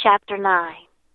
Chapter 9.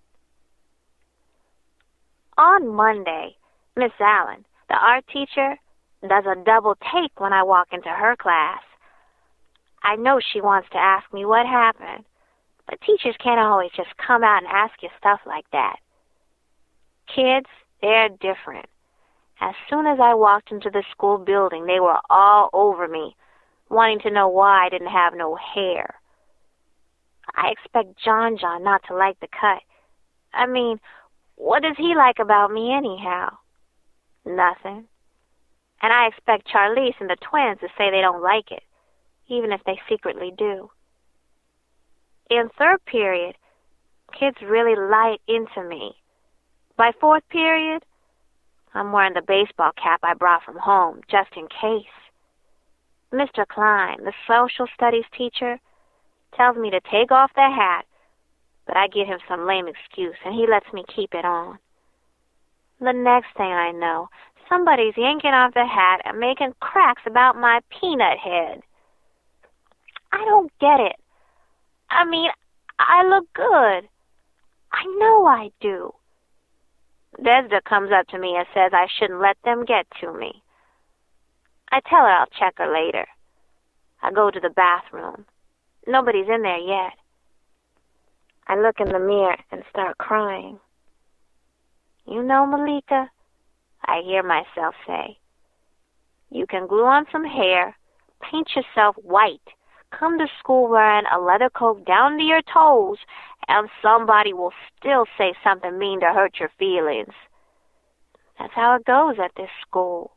On Monday, Miss Allen, the art teacher, does a double take when I walk into her class. I know she wants to ask me what happened, but teachers can't always just come out and ask you stuff like that. Kids, they're different. As soon as I walked into the school building, they were all over me, wanting to know why I didn't have no hair. I expect John not to like the cut. I mean, what does he like about me anyhow? Nothing. And I expect Charlize and the twins to say they don't like it, even if they secretly do. In third period, kids really light into me. By fourth period, I'm wearing the baseball cap I brought from home, just in case. Mr. Klein, the social studies teacher, tells me to take off the hat, but I give him some lame excuse, and he lets me keep it on. The next thing I know, somebody's yanking off the hat and making cracks about my peanut head. I don't get it. I mean, I look good. I know I do. Desda comes up to me and says I shouldn't let them get to me. I tell her I'll check her later. I go to the bathroom. Nobody's in there yet. I look in the mirror and start crying. You know, Malika, I hear myself say, you can glue on some hair, paint yourself white, come to school wearing a leather coat down to your toes, and somebody will still say something mean to hurt your feelings. That's how it goes at this school.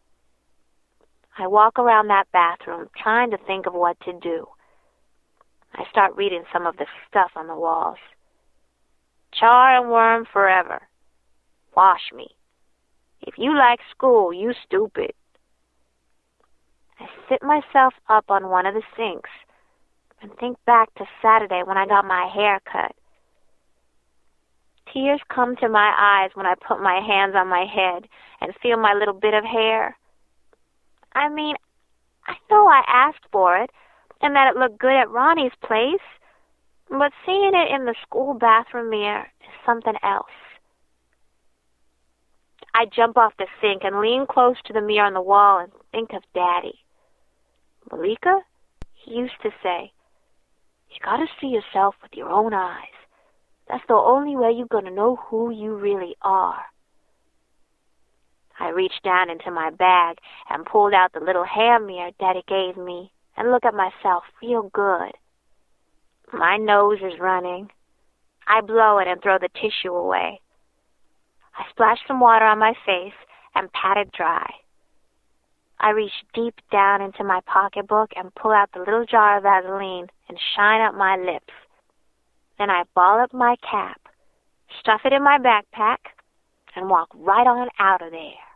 I walk around that bathroom trying to think of what to do. I start reading some of the stuff on the walls. Char and worm forever. Wash me. If you like school, you stupid. I sit myself up on one of the sinks and think back to Saturday when I got my hair cut. Tears come to my eyes when I put my hands on my head and feel my little bit of hair. I mean, I know I asked for it and that it looked good at Ronnie's place, but seeing it in the school bathroom mirror is something else. I jump off the sink and lean close to the mirror on the wall and think of Daddy. Malika, he used to say, you gotta see yourself with your own eyes. That's the only way you're gonna know who you really are. I reached down into my bag and pulled out the little hair mirror Daddy gave me and look at myself real good. My nose is running. I blow it and throw the tissue away. I splash some water on my face and pat it dry. I reach deep down into my pocketbook and pull out the little jar of Vaseline and shine up my lips. Then I ball up my cap, stuff it in my backpack, and walk right on out of there.